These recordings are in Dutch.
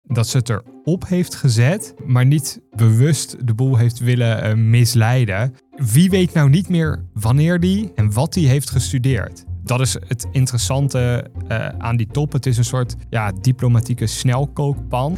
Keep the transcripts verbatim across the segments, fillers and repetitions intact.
dat ze het erop heeft gezet, maar niet bewust de boel heeft willen uh, misleiden. Wie weet nou niet meer wanneer die en wat die heeft gestudeerd? Dat is het interessante uh, aan die top. Het is een soort ja, diplomatieke snelkookpan.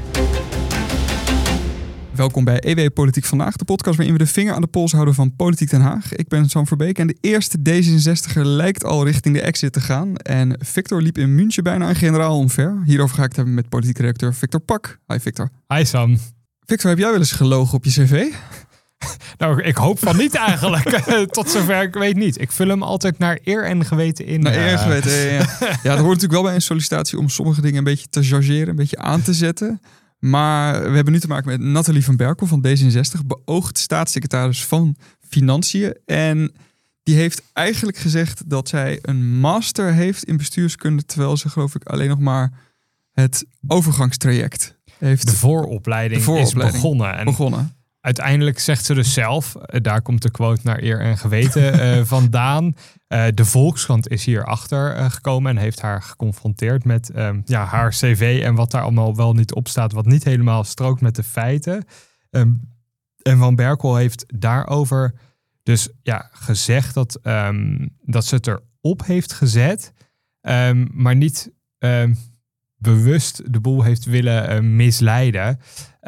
Welkom bij E W Politiek Vandaag, de podcast waarin we de vinger aan de pols houden van Politiek Den Haag. Ik ben Sam Verbeek en de eerste D zesenzestiger lijkt al richting de exit te gaan. En Victor liep in München bijna een generaal omver. Hierover ga ik het hebben met politiek redacteur Victor Pak. Hi Victor. Hi Sam. Victor, heb jij wel eens gelogen op je cv? Nou, ik hoop van niet eigenlijk. Tot zover ik weet niet. Ik vul hem altijd naar eer en geweten in. Naar eer en geweten, ja. Ja, ja. Ja, dat hoort natuurlijk wel bij een sollicitatie om sommige dingen een beetje te chargeren, een beetje aan te zetten. Maar we hebben nu te maken met Nathalie van Berkel van D zesenzestig, beoogd staatssecretaris van Financiën. En die heeft eigenlijk gezegd dat zij een master heeft in bestuurskunde, terwijl ze geloof ik alleen nog maar het overgangstraject heeft. De vooropleiding, de vooropleiding is begonnen. En begonnen. Uiteindelijk zegt ze dus zelf, daar komt de quote naar eer en geweten uh, vandaan. Uh, de Volkskrant is hierachter uh, gekomen en heeft haar geconfronteerd met um, ja, haar cv en wat daar allemaal wel niet op staat, wat niet helemaal strookt met de feiten. Um, en Van Berkel heeft daarover dus ja, gezegd dat, um, dat ze het erop heeft gezet, um, maar niet um, bewust de boel heeft willen uh, misleiden.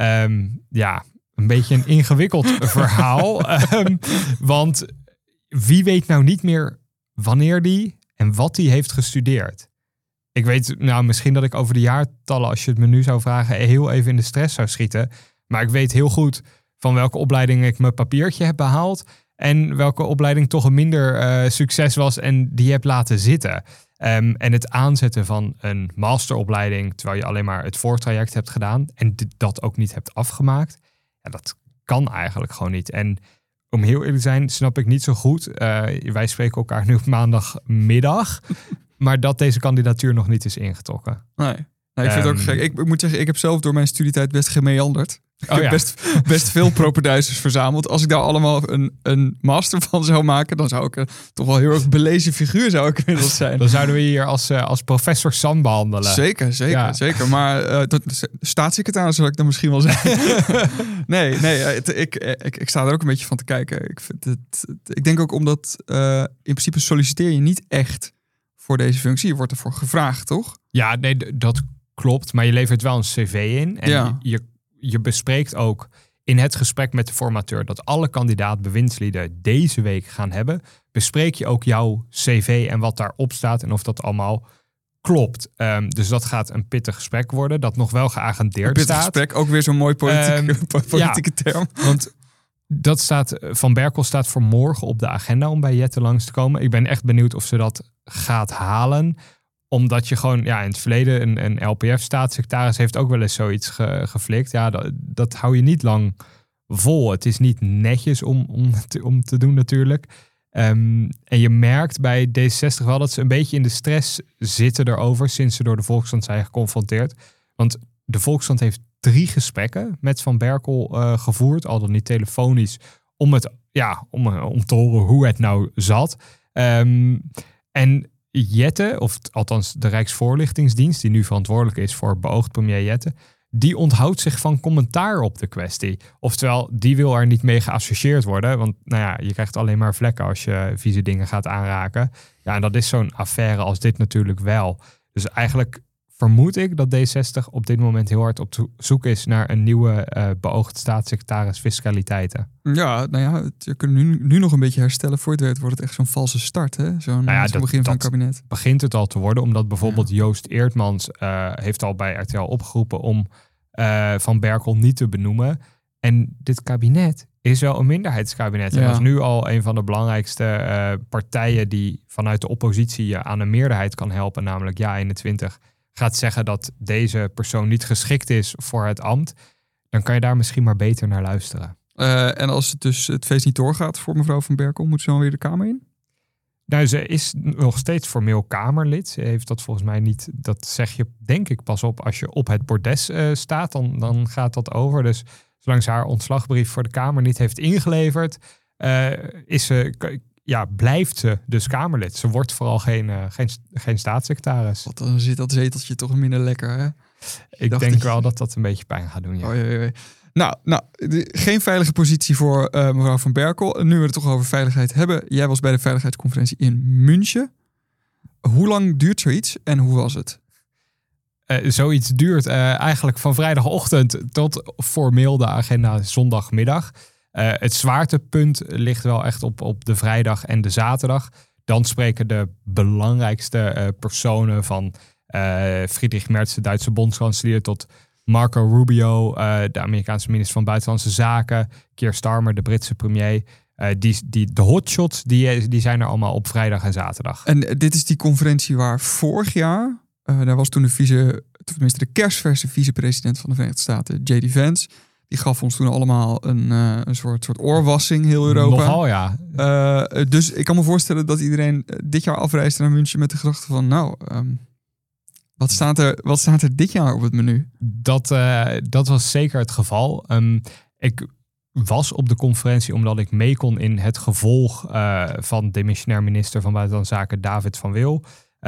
Um, ja... Een beetje een ingewikkeld verhaal. Um, want wie weet nou niet meer wanneer die en wat die heeft gestudeerd? Ik weet nou misschien dat ik over de jaartallen, als je het me nu zou vragen, heel even in de stress zou schieten. Maar ik weet heel goed van welke opleiding ik mijn papiertje heb behaald. En welke opleiding toch een minder uh, succes was en die heb laten zitten. Um, en het aanzetten van een masteropleiding, terwijl je alleen maar het voortraject hebt gedaan en d- dat ook niet hebt afgemaakt. Ja, dat kan eigenlijk gewoon niet. En om heel eerlijk te zijn, snap ik niet zo goed. Uh, wij spreken elkaar nu op maandagmiddag. Maar dat deze kandidatuur nog niet is ingetrokken. Nee, nee ik vind um, het ook gek. Ik, ik moet zeggen, ik heb zelf door mijn studietijd best gemeanderd. Ik oh heb ja. best, best veel propenduizers verzameld. Als ik daar allemaal een, een master van zou maken, dan zou ik een, toch wel heel erg belezen figuur zou ik inmiddels zijn. Dan zouden we hier als, uh, als professor Sam behandelen. Zeker, zeker, ja. zeker. Maar uh, dat, staatssecretaris zou ik dan misschien wel zijn. nee, nee het, ik, ik, ik sta er ook een beetje van te kijken. Ik, vind het, het, ik denk ook omdat uh, in principe solliciteer je niet echt voor deze functie. Je wordt ervoor gevraagd, toch? Ja, nee, d- dat klopt. Maar je levert wel een cv in. En ja. je, je Je bespreekt ook in het gesprek met de formateur dat alle kandidaat-bewindslieden deze week gaan hebben. Bespreek je ook jouw cv en wat daarop staat en of dat allemaal klopt. Um, dus dat gaat een pittig gesprek worden, dat nog wel geagendeerd een pittig staat. Gesprek, ook weer zo'n mooi politieke, um, politieke ja, term. Want dat staat, Van Berkel staat voor morgen op de agenda om bij Jette langs te komen. Ik ben echt benieuwd of ze dat gaat halen. Omdat je gewoon, ja, in het verleden, een, een L P F-staatssecretaris heeft ook wel eens zoiets ge, geflikt. Ja, dat, dat hou je niet lang vol. Het is niet netjes om, om, te, om te doen natuurlijk. Um, en je merkt bij D zesenzestig wel dat ze een beetje in de stress zitten erover sinds ze door de Volkskrant zijn geconfronteerd. Want de Volkskrant heeft drie gesprekken met Van Berkel uh, gevoerd, al dan niet telefonisch, om, het, ja, om, om te horen hoe het nou zat. Um, en Jette, of althans de Rijksvoorlichtingsdienst, die nu verantwoordelijk is voor beoogd premier Jette, die onthoudt zich van commentaar op de kwestie. Oftewel, die wil er niet mee geassocieerd worden. Want nou ja, je krijgt alleen maar vlekken als je vieze dingen gaat aanraken. Ja, en dat is zo'n affaire als dit natuurlijk wel. Dus eigenlijk vermoed ik dat D zesenzestig op dit moment heel hard op zoek is naar een nieuwe uh, beoogd staatssecretaris fiscaliteiten. Ja, nou ja, je kunt nu, nu nog een beetje herstellen. Voor het weet wordt het echt zo'n valse start, hè? Zo'n, nou ja, zo'n begin van het kabinet. Begint het al te worden, omdat bijvoorbeeld ja. Joost Eertmans uh, heeft al bij R T L opgeroepen om uh, Van Berkel niet te benoemen. En dit kabinet is wel een minderheidskabinet. Ja. En dat is nu al een van de belangrijkste uh, partijen die vanuit de oppositie je aan een meerderheid kan helpen, namelijk Ja eenentwintig. Gaat zeggen dat deze persoon niet geschikt is voor het ambt, dan kan je daar misschien maar beter naar luisteren. Uh, en als het dus het feest niet doorgaat voor mevrouw Van Berkel, moet ze dan weer de Kamer in? Nou, ze is nog steeds formeel Kamerlid. Ze heeft dat volgens mij niet, dat zeg je denk ik pas op als je op het bordes uh, staat, dan, dan gaat dat over. Dus zolang ze haar ontslagbrief voor de Kamer niet heeft ingeleverd, uh, is ze... Ja, blijft ze dus Kamerlid. Ze wordt vooral geen, uh, geen, geen staatssecretaris. Wat, dan zit dat zeteltje toch minder lekker, hè? Ik Dacht denk ik. wel dat dat een beetje pijn gaat doen, ja. Oei, oei, oei. Nou, nou de, geen veilige positie voor uh, mevrouw Van Berkel. Nu we het toch over veiligheid hebben. Jij was bij de veiligheidsconferentie in München. Hoe lang duurt zoiets en hoe was het? Uh, zoiets duurt uh, eigenlijk van vrijdagochtend tot formeel de agenda zondagmiddag. Uh, het zwaartepunt ligt wel echt op, op de vrijdag en de zaterdag. Dan spreken de belangrijkste uh, personen van uh, Friedrich Merz, de Duitse bondskanselier, tot Marco Rubio, uh, de Amerikaanse minister van Buitenlandse Zaken, Keir Starmer, de Britse premier. Uh, die, die, de hotshots die, die zijn er allemaal op vrijdag en zaterdag. En dit is die conferentie waar vorig jaar, uh, daar was toen de vice, tenminste de kerstverse vicepresident van de Verenigde Staten, J D Vance. Die gaf ons toen allemaal een, uh, een soort, soort oorwassing, heel Europa. Nogal, ja. Uh, dus ik kan me voorstellen dat iedereen dit jaar afreist naar München met de gedachte van, nou, um, wat, staat er, wat staat er dit jaar op het menu? Dat, uh, dat was zeker het geval. Um, ik was op de conferentie omdat ik mee kon in het gevolg uh, van demissionair minister van Buitenlandse Zaken David van Wil.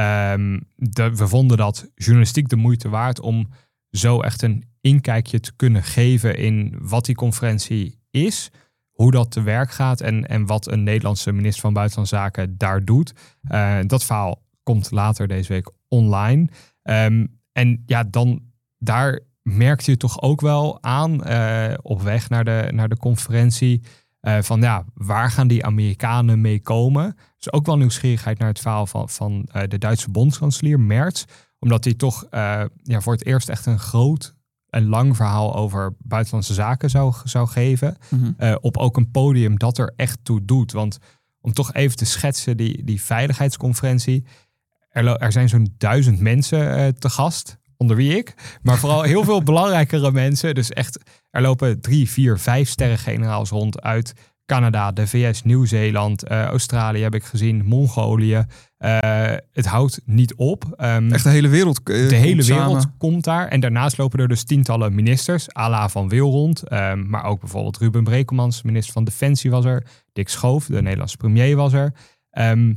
Um, de, we vonden dat journalistiek de moeite waard om zo echt een inkijkje te kunnen geven in wat die conferentie is, hoe dat te werk gaat en, en wat een Nederlandse minister van Buitenlandse Zaken daar doet. Uh, dat verhaal komt later deze week online. Um, en ja, dan daar merkte je toch ook wel aan uh, op weg naar de, naar de conferentie uh, van ja, waar gaan die Amerikanen mee komen? Dus ook wel nieuwsgierigheid naar het verhaal van, van uh, de Duitse bondskanselier Merz, omdat hij toch uh, ja, voor het eerst echt een groot en lang verhaal over buitenlandse zaken zou, zou geven. Mm-hmm. Uh, op ook een podium dat er echt toe doet. Want om toch even te schetsen, die, die veiligheidsconferentie. Er, er zijn zo'n duizend mensen uh, te gast, onder wie ik. Maar vooral heel veel belangrijkere mensen. Dus echt, er lopen drie, vier, vijf sterrengeneraals rond uit Canada, de V S, Nieuw-Zeeland, uh, Australië heb ik gezien, Mongolië. Uh, het houdt niet op. Um, Echt de hele wereld uh, De hele wereld samen. komt daar. En daarnaast lopen er dus tientallen ministers, à la Van Wil rond. Um, maar ook bijvoorbeeld Ruben Brekelmans, minister van Defensie was er. Dick Schoof, de Nederlandse premier was er. Um,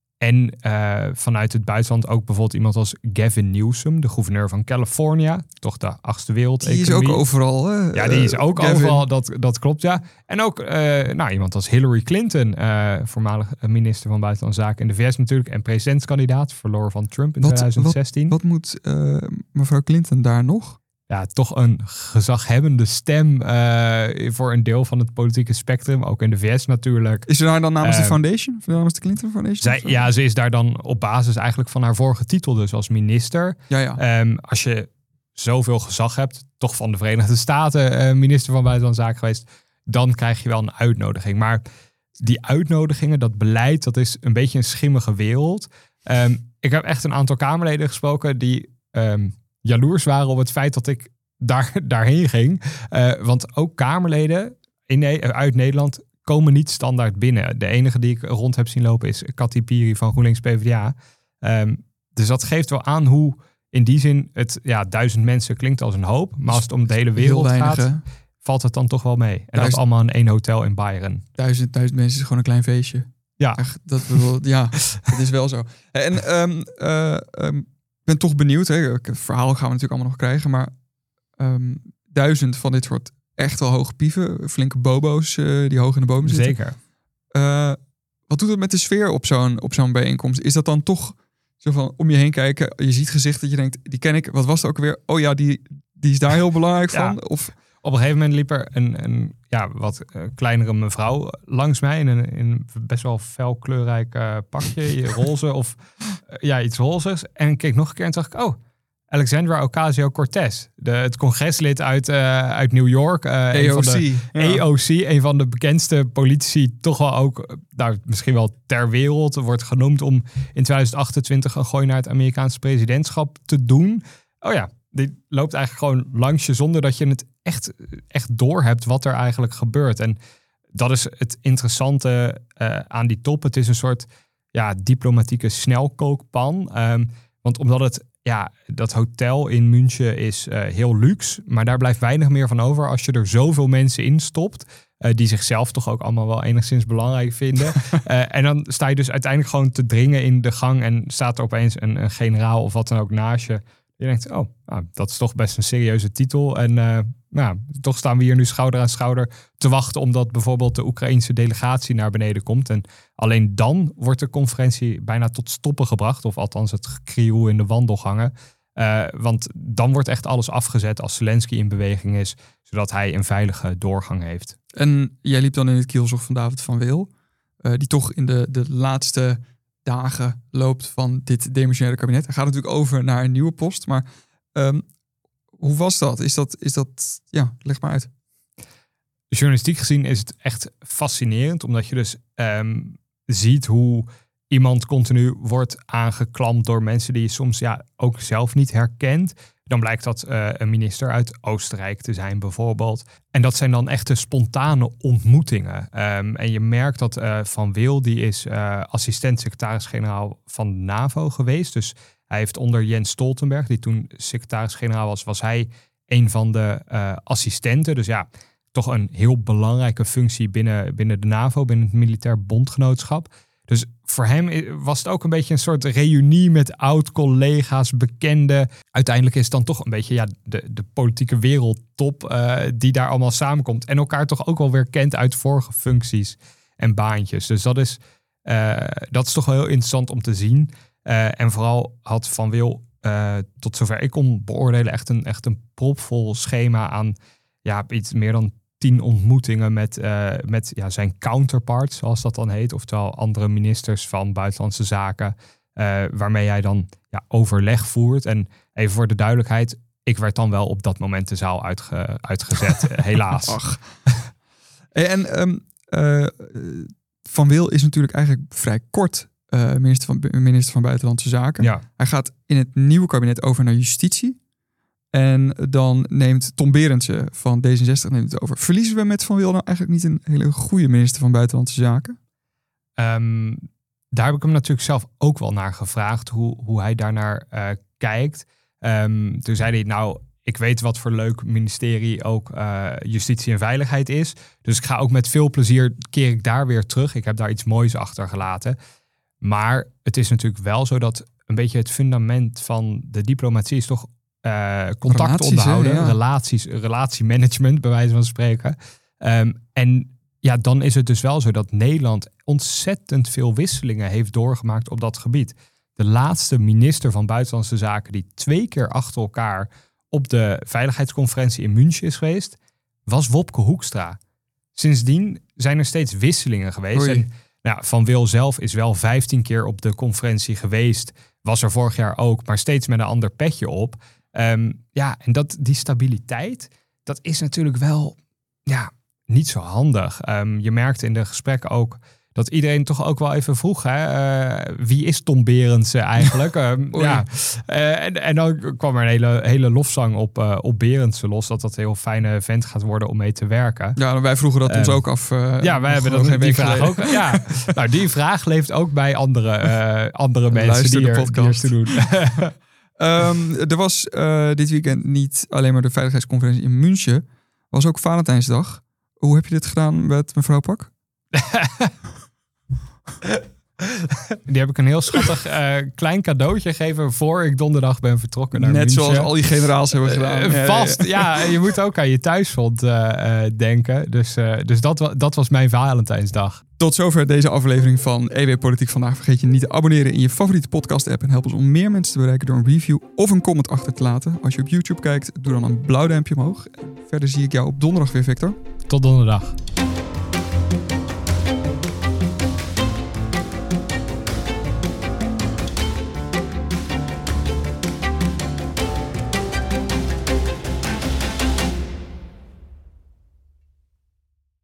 en uh, vanuit het buitenland ook bijvoorbeeld iemand als Gavin Newsom, de gouverneur van California. Toch de achtste wereld. Die is ook overal. Hè? Ja, die is ook Gavin. overal. Dat, dat klopt, ja. En ook uh, nou, iemand als Hillary Clinton, uh, voormalig minister van Buitenlandse Zaken in de V S natuurlijk. En presidentskandidaat, verloor van Trump in wat, twintig zestien. Wat, wat moet uh, mevrouw Clinton daar nog? Ja, toch een gezaghebbende stem uh, voor een deel van het politieke spectrum. Ook in de V S natuurlijk. Is ze daar dan namens uh, de foundation? Namens de Clinton Foundation? Zij, ja, ze is daar dan op basis eigenlijk van haar vorige titel dus als minister. Ja, ja. Um, als je zoveel gezag hebt, toch van de Verenigde Staten uh, minister van Buitenlandse Zaken geweest, dan krijg je wel een uitnodiging. Maar die uitnodigingen, dat beleid, dat is een beetje een schimmige wereld. Um, ik heb echt een aantal Kamerleden gesproken die Um, jaloers waren op het feit dat ik daar, daarheen ging. Uh, want ook Kamerleden in, uit Nederland komen niet standaard binnen. De enige die ik rond heb zien lopen is Kati Piri van GroenLinks P v d A. Um, dus dat geeft wel aan hoe in die zin het ja, duizend mensen klinkt als een hoop. Maar als het om de hele wereld weinig, gaat, valt het dan toch wel mee. En duizend, dat allemaal in één hotel in Bayern. Duizend, duizend mensen is gewoon een klein feestje. Ja. Echt, dat, ja, dat is wel zo. En um, uh, um, ik ben toch benieuwd. Hè? Het verhaal gaan we natuurlijk allemaal nog krijgen. Maar um, duizend van dit soort echt wel hoge pieven. Flinke bobo's uh, die hoog in de bomen zitten. Zeker. Uh, wat doet het met de sfeer op zo'n, op zo'n bijeenkomst? Is dat dan toch zo van om je heen kijken? Je ziet gezicht dat je denkt, die ken ik. Wat was het ook weer? Oh ja, die, die is daar heel belangrijk van. Ja. Of... Op een gegeven moment liep er een, een ja, wat uh, kleinere mevrouw langs mij in een, in een best wel felkleurrijk uh, pakje, roze of uh, ja, iets rozes. En ik keek nog een keer en dacht ik, oh, Alexandra Ocasio-Cortez, de, het congreslid uit, uh, uit New York. Uh, A O C. Van de, ja. A O C, een van de bekendste politici, toch wel ook, nou, misschien wel ter wereld, wordt genoemd om in twintig achtentwintig een gooi naar het Amerikaanse presidentschap te doen. Oh ja, die loopt eigenlijk gewoon langs je zonder dat je het echt, echt door hebt wat er eigenlijk gebeurt. En dat is het interessante uh, aan die top. Het is een soort ja, diplomatieke snelkookpan. Um, want omdat het, ja, dat hotel in München is uh, heel luxe, maar daar blijft weinig meer van over als je er zoveel mensen in stopt, uh, die zichzelf toch ook allemaal wel enigszins belangrijk vinden. uh, en dan sta je dus uiteindelijk gewoon te dringen in de gang en staat er opeens een, een generaal of wat dan ook naast je. Je denkt, oh, nou, dat is toch best een serieuze titel. En uh, nou, toch staan we hier nu schouder aan schouder te wachten omdat bijvoorbeeld de Oekraïnse delegatie naar beneden komt. En alleen dan wordt de conferentie bijna tot stoppen gebracht. Of althans het gekrioel in de wandelgangen. Uh, want dan wordt echt alles afgezet als Zelensky in beweging is. Zodat hij een veilige doorgang heeft. En jij liep dan in het kielzog van David van Wil. Uh, die toch in de, de laatste dagen loopt van dit demissionaire kabinet. Hij gaat natuurlijk over naar een nieuwe post. Maar um, hoe was dat? Is dat, is dat... Ja, leg maar uit. Journalistiek gezien is het echt fascinerend. Omdat je dus um, ziet hoe iemand continu wordt aangeklampt door mensen die je soms ja, ook zelf niet herkent. Dan blijkt dat uh, een minister uit Oostenrijk te zijn bijvoorbeeld. En dat zijn dan echte spontane ontmoetingen. Um, en je merkt dat uh, Van Wil, die is uh, assistent-secretaris-generaal van de NAVO geweest. Dus hij heeft onder Jens Stoltenberg, die toen secretaris-generaal was, was hij een van de uh, assistenten. Dus ja, toch een heel belangrijke functie binnen, binnen de NAVO, binnen het militair bondgenootschap. Dus voor hem was het ook een beetje een soort reunie met oud-collega's, bekenden. Uiteindelijk is het dan toch een beetje ja, de, de politieke wereldtop uh, die daar allemaal samenkomt. En elkaar toch ook wel weer kent uit vorige functies en baantjes. Dus dat is, uh, dat is toch wel heel interessant om te zien. Uh, en vooral had Van Wil, uh, tot zover ik kon beoordelen, echt een, echt een propvol schema aan ja, iets meer dan tien ontmoetingen met, uh, met ja, zijn counterparts, zoals dat dan heet. Oftewel andere ministers van Buitenlandse Zaken, uh, waarmee hij dan ja, overleg voert. En even voor de duidelijkheid, ik werd dan wel op dat moment de zaal uitge, uitgezet, helaas. Ach. En um, uh, Van Wil is natuurlijk eigenlijk vrij kort uh, minister, van, minister van Buitenlandse Zaken. Ja. Hij gaat in het nieuwe kabinet over naar justitie. En dan neemt Tom Berendsen van D zesenzestig neemt het over. Verliezen we met Van Wil nou eigenlijk niet een hele goede minister van Buitenlandse Zaken? Um, daar heb ik hem natuurlijk zelf ook wel naar gevraagd. Hoe, hoe hij daarnaar uh, kijkt. Um, toen zei hij, nou, ik weet wat voor leuk ministerie ook uh, justitie en veiligheid is. Dus ik ga ook met veel plezier, keer ik daar weer terug. Ik heb daar iets moois achtergelaten. Maar het is natuurlijk wel zo dat een beetje het fundament van de diplomatie is toch Uh, contact relaties, onderhouden, hè, ja. relaties, relatiemanagement bij wijze van spreken. Um, en ja, dan is het dus wel zo dat Nederland ontzettend veel wisselingen heeft doorgemaakt op dat gebied. De laatste minister van Buitenlandse Zaken die twee keer achter elkaar op de veiligheidsconferentie in München is geweest, was Wopke Hoekstra. Sindsdien zijn er steeds wisselingen geweest. Oei. En nou, Van Wil zelf is wel vijftien keer op de conferentie geweest. Was er vorig jaar ook, maar steeds met een ander petje op. Um, ja, en dat, die stabiliteit, dat is natuurlijk wel ja, niet zo handig. Um, je merkte in de gesprekken ook dat iedereen toch ook wel even vroeg, hè, uh, wie is Tom Berendsen eigenlijk? um, ja. uh, en, en dan kwam er een hele, hele lofzang op, uh, op Berendsen los, dat dat een heel fijne vent gaat worden om mee te werken. Ja, wij vroegen dat um, ons ook af. Uh, ja, wij hebben dat, die vraag ook. Ja, nou, die vraag leeft ook bij andere, uh, andere mensen die er, die er te doen. Um, er was uh, dit weekend niet alleen maar de veiligheidsconferentie in München. Was ook Valentijnsdag. Hoe heb je dit gedaan met mevrouw Pak? Die heb ik een heel schattig uh, klein cadeautje gegeven voor ik donderdag ben vertrokken naar Net München. Zoals al die generaals hebben gedaan. Uh, vast, ja. ja. Je moet ook aan je thuisfront uh, uh, denken. Dus, uh, dus dat, dat was mijn Valentijnsdag. Tot zover deze aflevering van E W Politiek Vandaag. Vergeet je niet te abonneren in je favoriete podcast-app. En help ons om meer mensen te bereiken door een review of een comment achter te laten. Als je op YouTube kijkt, doe dan een blauw duimpje omhoog. Verder zie ik jou op donderdag weer, Victor. Tot donderdag.